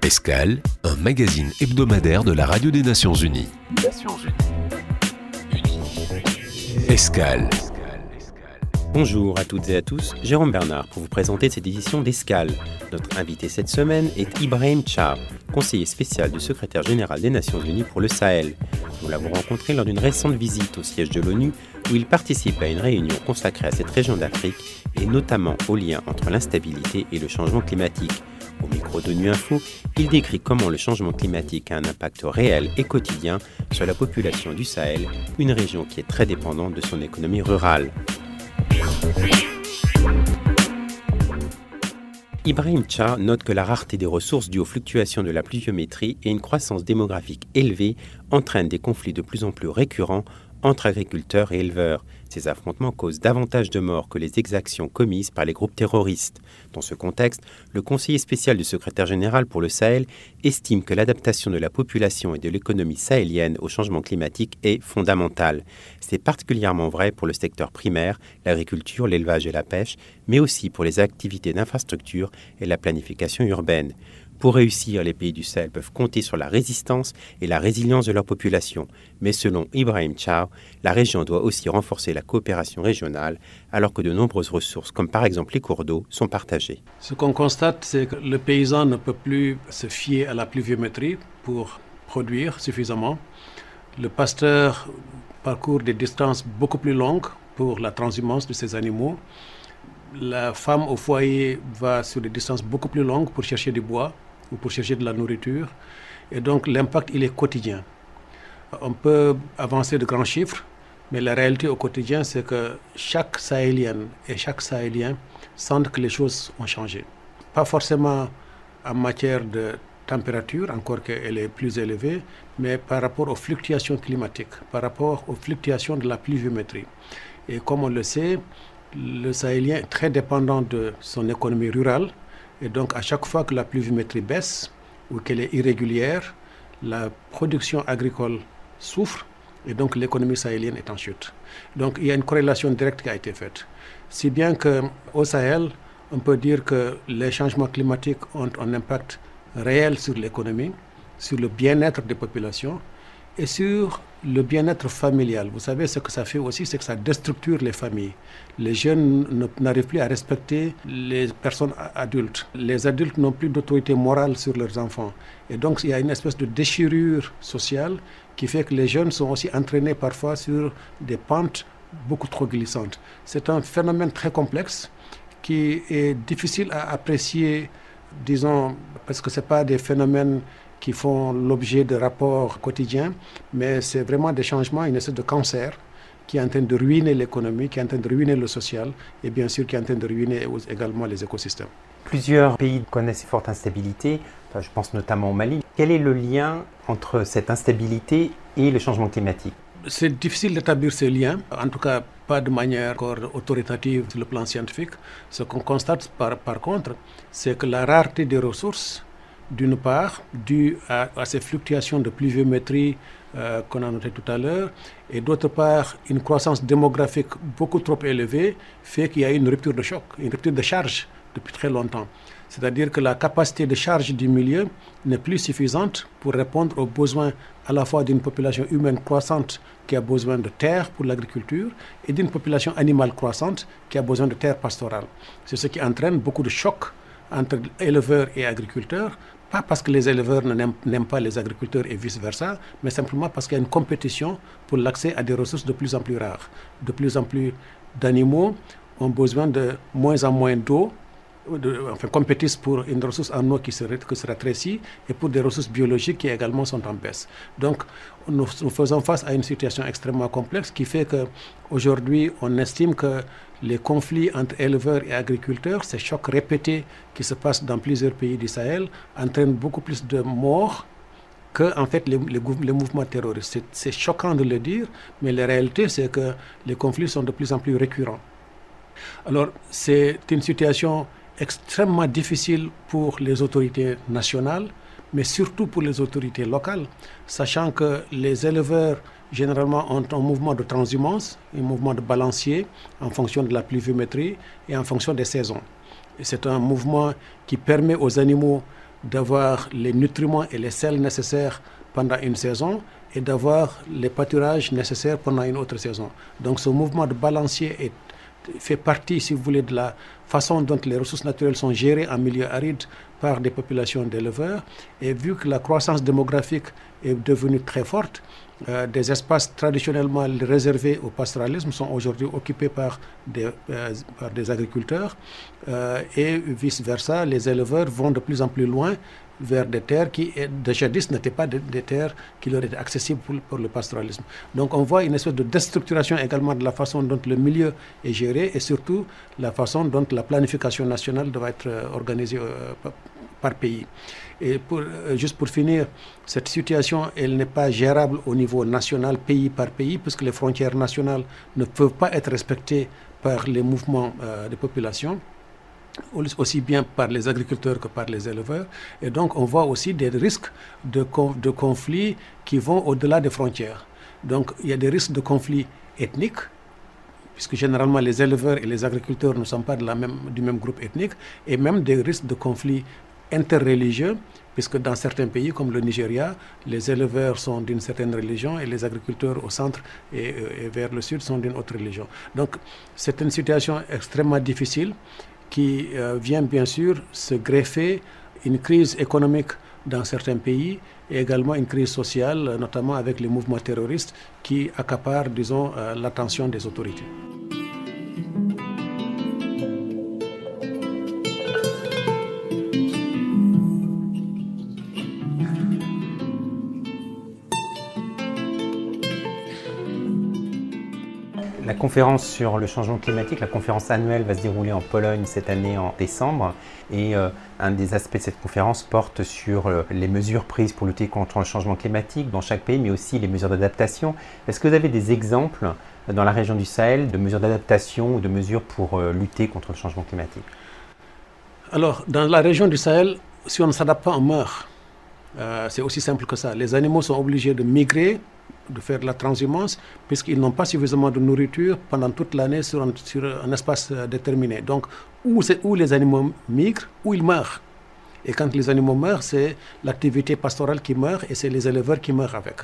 Escale, un magazine hebdomadaire de la Radio des Nations Unies. Escale. Bonjour à toutes et à tous, Jérôme Bernard pour vous présenter cette édition d'Escale. Notre invité cette semaine est Ibrahim Char, conseiller spécial du secrétaire général des Nations Unies pour le Sahel. Nous l'avons rencontré lors d'une récente visite au siège de l'ONU où il participe à une réunion consacrée à cette région d'Afrique et notamment au lien entre l'instabilité et le changement climatique. Au micro d'ONU Info, il décrit comment le changement climatique a un impact réel et quotidien sur la population du Sahel, une région qui est très dépendante de son économie rurale. Ibrahim Char note que la rareté des ressources dues aux fluctuations de la pluviométrie et une croissance démographique élevée entraînent des conflits de plus en plus récurrents entre agriculteurs et éleveurs. Ces affrontements causent davantage de morts que les exactions commises par les groupes terroristes. Dans ce contexte, le conseiller spécial du secrétaire général pour le Sahel estime que l'adaptation de la population et de l'économie sahélienne au changement climatique est fondamentale. C'est particulièrement vrai pour le secteur primaire, l'agriculture, l'élevage et la pêche, mais aussi pour les activités d'infrastructure et la planification urbaine. Pour réussir, les pays du Sahel peuvent compter sur la résistance et la résilience de leur population. Mais selon Ibrahim Char, la région doit aussi renforcer la coopération régionale, alors que de nombreuses ressources, comme par exemple les cours d'eau, sont partagées. Ce qu'on constate, c'est que le paysan ne peut plus se fier à la pluviométrie pour produire suffisamment. Le pasteur parcourt des distances beaucoup plus longues pour la transhumance de ses animaux. La femme au foyer va sur des distances beaucoup plus longues pour chercher du bois ou pour chercher de la nourriture. Et donc l'impact, il est quotidien. On peut avancer de grands chiffres, mais la réalité au quotidien, c'est que chaque Sahélienne et chaque Sahélien sentent que les choses ont changé. Pas forcément en matière de température, encore qu'elle est plus élevée, mais par rapport aux fluctuations climatiques, par rapport aux fluctuations de la pluviométrie. Et comme on le sait, le Sahélien est très dépendant de son économie rurale et donc à chaque fois que la pluviométrie baisse ou qu'elle est irrégulière, la production agricole souffre et donc l'économie sahélienne est en chute. Donc il y a une corrélation directe qui a été faite. Si bien qu'au Sahel, on peut dire que les changements climatiques ont un impact réel sur l'économie, sur le bien-être des populations et sur le bien-être familial. Vous savez, ce que ça fait aussi, c'est que ça déstructure les familles. Les jeunes n'arrivent plus à respecter les personnes adultes. Les adultes n'ont plus d'autorité morale sur leurs enfants. Et donc, il y a une espèce de déchirure sociale qui fait que les jeunes sont aussi entraînés parfois sur des pentes beaucoup trop glissantes. C'est un phénomène très complexe qui est difficile à apprécier, disons, parce que ce n'est pas des phénomènes qui font l'objet de rapports quotidiens, mais c'est vraiment des changements, une espèce de cancer qui est en train de ruiner l'économie, qui est en train de ruiner le social et bien sûr qui est en train de ruiner également les écosystèmes. Plusieurs pays connaissent une forte instabilité, je pense notamment au Mali. Quel est le lien entre cette instabilité et le changement climatique ? C'est difficile d'établir ces liens, en tout cas pas de manière encore autoritative sur le plan scientifique. Ce qu'on constate par contre, c'est que la rareté des ressources, d'une part, dû à ces fluctuations de pluviométrie qu'on a noté tout à l'heure, et d'autre part, une croissance démographique beaucoup trop élevée fait qu'il y a une rupture de choc, une rupture de charge depuis très longtemps. C'est-à-dire que la capacité de charge du milieu n'est plus suffisante pour répondre aux besoins à la fois d'une population humaine croissante qui a besoin de terre pour l'agriculture et d'une population animale croissante qui a besoin de terre pastorale. C'est ce qui entraîne beaucoup de chocs entre éleveurs et agriculteurs, pas parce que les éleveurs n'aiment pas les agriculteurs et vice-versa, mais simplement parce qu'il y a une compétition pour l'accès à des ressources de plus en plus rares. De plus en plus d'animaux ont besoin de moins en moins d'eau, compétissent pour une ressource en eau qui se rétrécit et pour des ressources biologiques qui également sont en baisse. Donc nous faisons face à une situation extrêmement complexe qui fait qu'aujourd'hui on estime que les conflits entre éleveurs et agriculteurs, ces chocs répétés qui se passent dans plusieurs pays du Sahel, entraînent beaucoup plus de morts que en fait, les mouvements terroristes. C'est choquant de le dire, mais la réalité c'est que les conflits sont de plus en plus récurrents. Alors c'est une situation extrêmement difficile pour les autorités nationales, mais surtout pour les autorités locales, sachant que les éleveurs généralement ont un mouvement de transhumance, un mouvement de balancier en fonction de la pluviométrie et en fonction des saisons. Et c'est un mouvement qui permet aux animaux d'avoir les nutriments et les sels nécessaires pendant une saison et d'avoir les pâturages nécessaires pendant une autre saison. Donc ce mouvement de balancier fait partie, si vous voulez, de la façon dont les ressources naturelles sont gérées en milieu aride par des populations d'éleveurs. Et vu que la croissance démographique est devenue très forte, des espaces traditionnellement réservés au pastoralisme sont aujourd'hui occupés par des agriculteurs et vice-versa, les éleveurs vont de plus en plus loin vers des terres qui, de jadis, n'étaient pas des terres qui leur étaient accessibles pour le pastoralisme. Donc on voit une espèce de déstructuration également de la façon dont le milieu est géré et surtout la façon dont la planification nationale doit être organisée par pays. Et juste pour finir, cette situation, elle n'est pas gérable au niveau national, pays par pays, puisque les frontières nationales ne peuvent pas être respectées par les mouvements de population, aussi bien par les agriculteurs que par les éleveurs. Et donc, on voit aussi des risques de conflits qui vont au-delà des frontières. Donc, il y a des risques de conflits ethniques, puisque généralement les éleveurs et les agriculteurs ne sont pas du même groupe ethnique, et même des risques de conflits interreligieux, puisque dans certains pays comme le Nigeria, les éleveurs sont d'une certaine religion et les agriculteurs au centre et vers le sud sont d'une autre religion. Donc c'est une situation extrêmement difficile qui vient bien sûr se greffer une crise économique dans certains pays et également une crise sociale, notamment avec les mouvements terroristes qui accaparent, disons, l'attention des autorités. La conférence sur le changement climatique, la conférence annuelle va se dérouler en Pologne cette année en décembre et un des aspects de cette conférence porte sur les mesures prises pour lutter contre le changement climatique dans chaque pays mais aussi les mesures d'adaptation. Est-ce que vous avez des exemples dans la région du Sahel de mesures d'adaptation ou de mesures pour lutter contre le changement climatique? Alors, dans la région du Sahel, si on ne s'adapte pas, on meurt. C'est aussi simple que ça. Les animaux sont obligés de migrer, de faire de la transhumance, puisqu'ils n'ont pas suffisamment de nourriture pendant toute l'année sur un espace déterminé. Donc, où les animaux migrent, où ils meurent. Et quand les animaux meurent, c'est l'activité pastorale qui meurt et c'est les éleveurs qui meurent avec.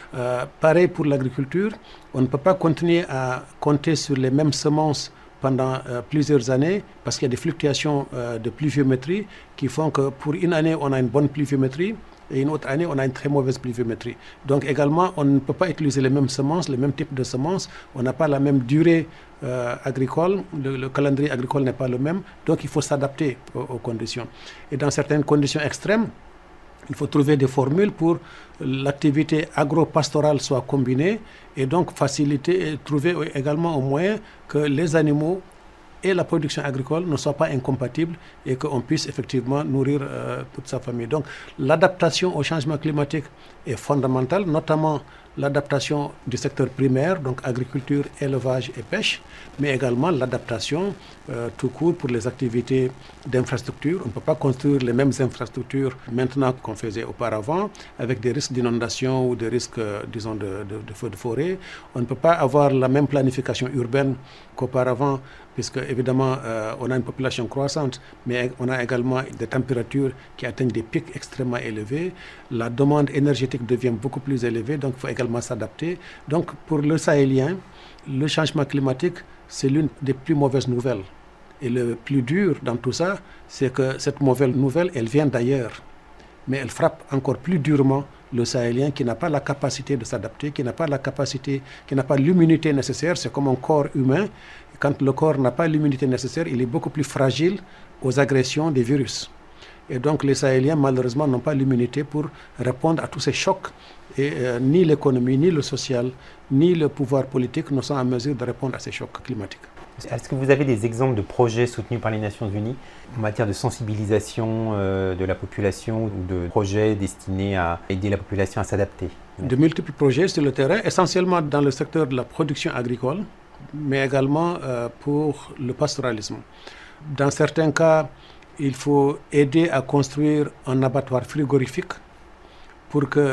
Pareil pour l'agriculture, on ne peut pas continuer à compter sur les mêmes semences pendant plusieurs années parce qu'il y a des fluctuations de pluviométrie qui font que pour une année, on a une bonne pluviométrie et une autre année, on a une très mauvaise pluviométrie. Donc également, on ne peut pas utiliser les mêmes semences, les mêmes types de semences. On n'a pas la même durée agricole, le calendrier agricole n'est pas le même. Donc il faut s'adapter aux conditions. Et dans certaines conditions extrêmes, il faut trouver des formules pour l'activité agro-pastorale soit combinée et donc faciliter et trouver également un moyen que les animaux et la production agricole ne soient pas incompatibles et qu'on puisse effectivement nourrir toute sa famille. Donc l'adaptation au changement climatique est fondamentale, notamment l'adaptation du secteur primaire, donc agriculture, élevage et pêche, mais également l'adaptation tout court pour les activités d'infrastructure. On ne peut pas construire les mêmes infrastructures maintenant qu'on faisait auparavant, avec des risques d'inondation ou des risques, disons, de feux de forêt. On ne peut pas avoir la même planification urbaine qu'auparavant, puisque évidemment on a une population croissante, mais on a également des températures qui atteignent des pics extrêmement élevés. La demande énergétique devient beaucoup plus élevée, donc il faut également s'adapter. Donc pour le Sahélien, le changement climatique, c'est l'une des plus mauvaises nouvelles. Et le plus dur dans tout ça, c'est que cette mauvaise nouvelle, elle vient d'ailleurs. Mais elle frappe encore plus durement le Sahélien qui n'a pas la capacité de s'adapter, qui n'a pas la capacité, qui n'a pas l'immunité nécessaire. C'est comme un corps humain. Quand le corps n'a pas l'immunité nécessaire, il est beaucoup plus fragile aux agressions des virus. Et donc les Sahéliens, malheureusement, n'ont pas l'immunité pour répondre à tous ces chocs. Et ni l'économie, ni le social, ni le pouvoir politique ne sont en mesure de répondre à ces chocs climatiques. Est-ce que vous avez des exemples de projets soutenus par les Nations Unies en matière de sensibilisation de la population ou de projets destinés à aider la population à s'adapter? De multiples projets sur le terrain, essentiellement dans le secteur de la production agricole, mais également pour le pastoralisme. Dans certains cas, il faut aider à construire un abattoir frigorifique pour que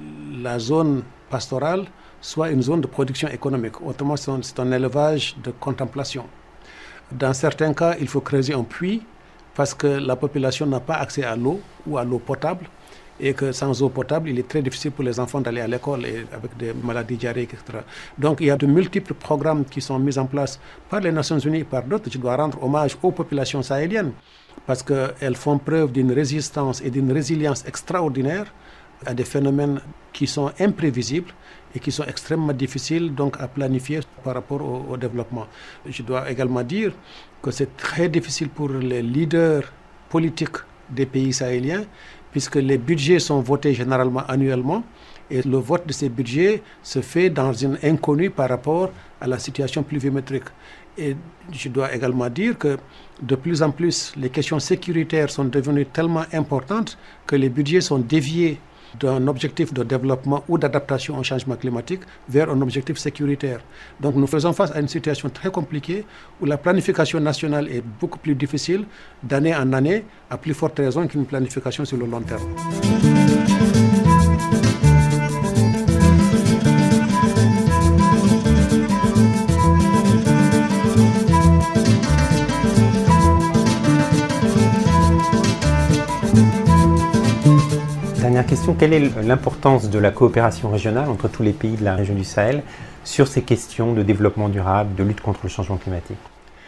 la zone pastorale soit une zone de production économique. Autrement, c'est un élevage de contemplation. Dans certains cas, il faut creuser un puits parce que la population n'a pas accès à l'eau ou à l'eau potable, et que sans eau potable, il est très difficile pour les enfants d'aller à l'école et avec des maladies diarrhéiques, etc. Donc il y a de multiples programmes qui sont mis en place par les Nations Unies et par d'autres. Je dois rendre hommage aux populations sahéliennes parce qu'elles font preuve d'une résistance et d'une résilience extraordinaire à des phénomènes qui sont imprévisibles et qui sont extrêmement difficiles donc à planifier par rapport au développement. Je dois également dire que c'est très difficile pour les leaders politiques des pays sahéliens puisque les budgets sont votés généralement annuellement et le vote de ces budgets se fait dans une inconnue par rapport à la situation pluviométrique. Et je dois également dire que de plus en plus, les questions sécuritaires sont devenues tellement importantes que les budgets sont déviés d'un objectif de développement ou d'adaptation au changement climatique vers un objectif sécuritaire. Donc nous faisons face à une situation très compliquée où la planification nationale est beaucoup plus difficile d'année en année, à plus forte raison qu'une planification sur le long terme. Dernière question, quelle est l'importance de la coopération régionale entre tous les pays de la région du Sahel sur ces questions de développement durable, de lutte contre le changement climatique?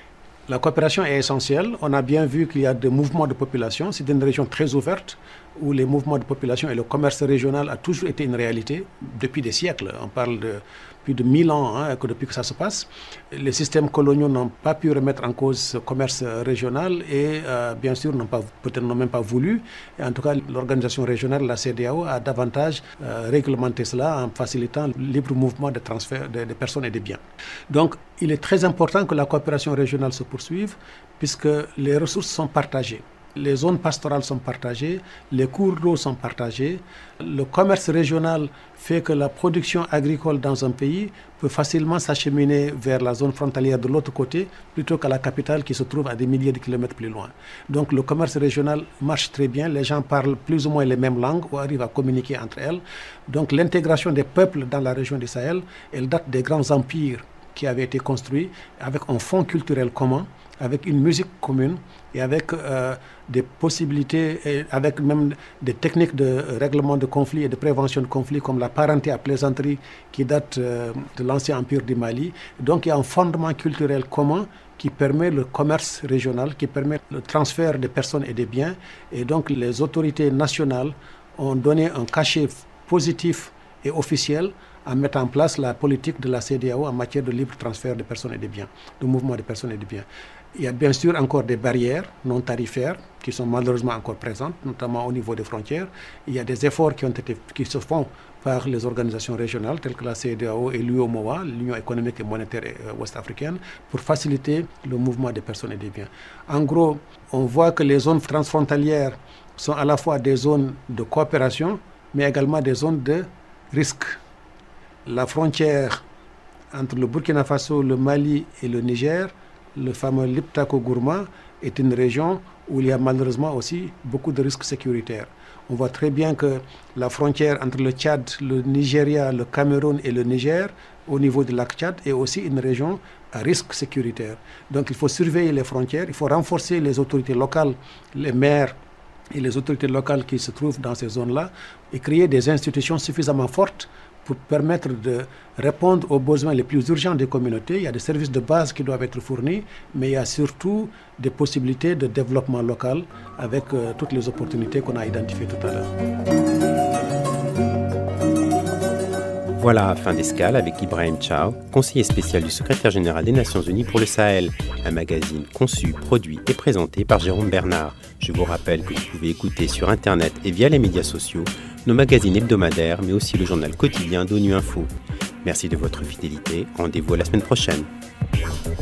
La coopération est essentielle. On a bien vu qu'il y a des mouvements de population. C'est une région très ouverte où les mouvements de population et le commerce régional a toujours été une réalité depuis des siècles. On parle de plus de 1000 ans depuis que ça se passe. Les systèmes coloniaux n'ont pas pu remettre en cause ce commerce régional et bien sûr peut-être n'ont même pas voulu. Et en tout cas, l'organisation régionale, la CEDEAO, a davantage réglementé cela en facilitant le libre mouvement de transfert des personnes et des biens. Donc, il est très important que la coopération régionale se poursuive puisque les ressources sont partagées. Les zones pastorales sont partagées, les cours d'eau sont partagés. Le commerce régional fait que la production agricole dans un pays peut facilement s'acheminer vers la zone frontalière de l'autre côté plutôt qu'à la capitale qui se trouve à des milliers de kilomètres plus loin. Donc le commerce régional marche très bien, les gens parlent plus ou moins les mêmes langues ou arrivent à communiquer entre elles. Donc l'intégration des peuples dans la région du Sahel, elle date des grands empires qui avaient été construits avec un fond culturel commun, avec une musique commune et avec des possibilités, et avec même des techniques de règlement de conflits et de prévention de conflits comme la parenté à plaisanterie qui date de l'ancien empire du Mali. Donc il y a un fondement culturel commun qui permet le commerce régional, qui permet le transfert des personnes et des biens. Et donc les autorités nationales ont donné un cachet positif et officiel à mettre en place la politique de la CEDEAO en matière de libre transfert des personnes et des biens, de mouvement des personnes et des biens. Il y a bien sûr encore des barrières non tarifaires qui sont malheureusement encore présentes, notamment au niveau des frontières. Il y a des efforts qui se font par les organisations régionales telles que la CEDEAO et l'UEMOA, l'Union économique et monétaire ouest-africaine, pour faciliter le mouvement des personnes et des biens. En gros, on voit que les zones transfrontalières sont à la fois des zones de coopération, mais également des zones de risque. La frontière entre le Burkina Faso, le Mali et le Niger, le fameux Liptako-Gourma, est une région où il y a malheureusement aussi beaucoup de risques sécuritaires. On voit très bien que la frontière entre le Tchad, le Nigeria, le Cameroun et le Niger, au niveau du lac Tchad, est aussi une région à risque sécuritaire. Donc il faut surveiller les frontières, il faut renforcer les autorités locales, les maires et les autorités locales qui se trouvent dans ces zones-là, et créer des institutions suffisamment fortes pour permettre de répondre aux besoins les plus urgents des communautés. Il y a des services de base qui doivent être fournis, mais il y a surtout des possibilités de développement local avec toutes les opportunités qu'on a identifiées tout à l'heure. Voilà, fin d'escale avec Ibrahim Thiaw, conseiller spécial du secrétaire général des Nations Unies pour le Sahel, un magazine conçu, produit et présenté par Jérôme Bernard. Je vous rappelle que vous pouvez écouter sur Internet et via les médias sociaux nos magazines hebdomadaires, mais aussi le journal quotidien d'ONU Info. Merci de votre fidélité. Rendez-vous à la semaine prochaine.